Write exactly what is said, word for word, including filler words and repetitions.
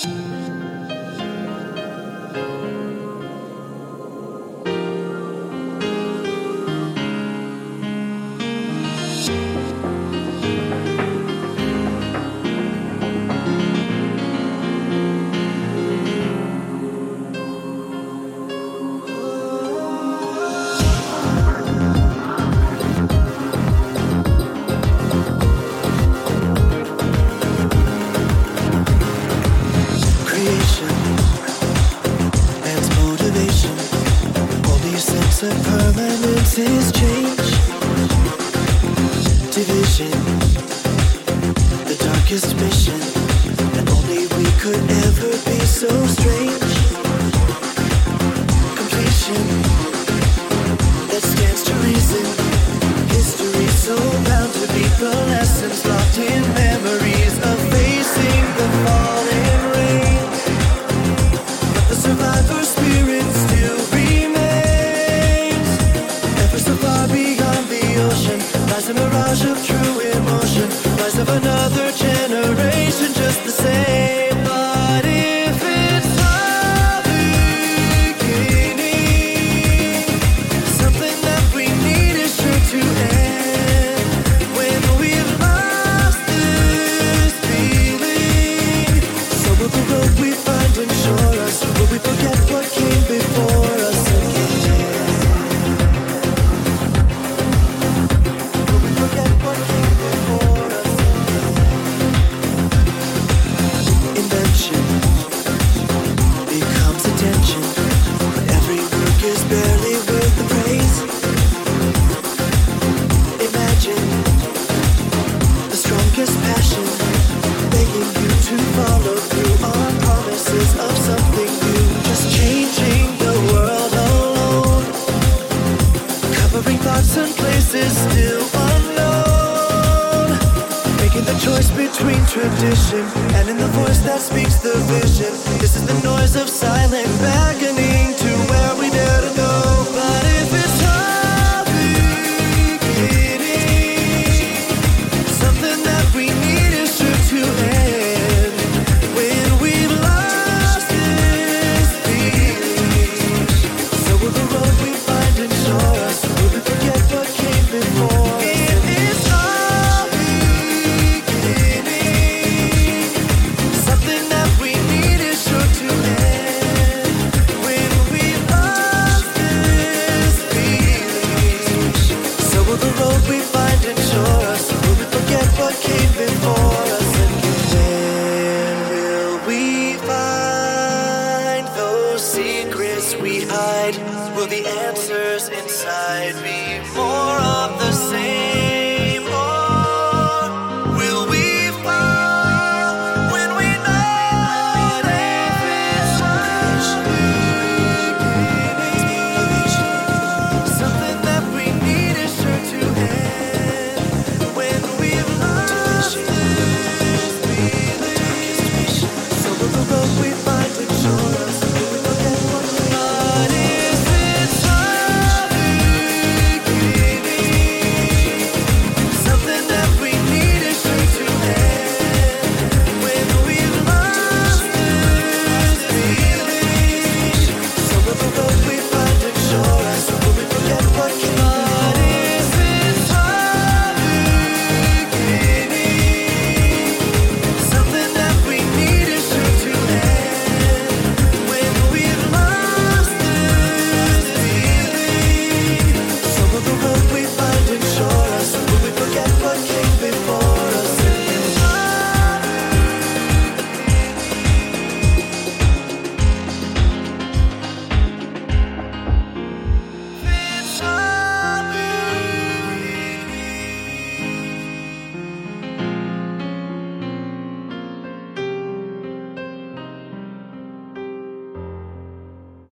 Is change, division, the darkest mission, and only we could ever be so strange. Completion, that stands to reason. History so bound to be the lessons locked in memories of facing the falling rain. But the survivor spirit still lies a mirage of true emotion, rise of another generation, just the same. But if it's the beginning, something that we need is sure to end. When we've lost this feeling, so will the road we find ensure us? Will we forget what came before us again? Still unknown, making the choice between tradition and in the voice that speaks the vision. This is the noise of silent beckoning to where we dare to go. But if it's a beginning, something that we need is sure to end. When we've lost this feeling, so will the road we find ensure us? Will we forget what came before? It is all beginning. Something that we need is sure to end. When we lost this feeling, so will the road we find ensure us? Will we forget what came before us? And when will we find those secrets we hide? Will the answers inside be more of the same, or will we fall when we know that it's something that we need is sure to end? When we've lost this feeling, so will the road we find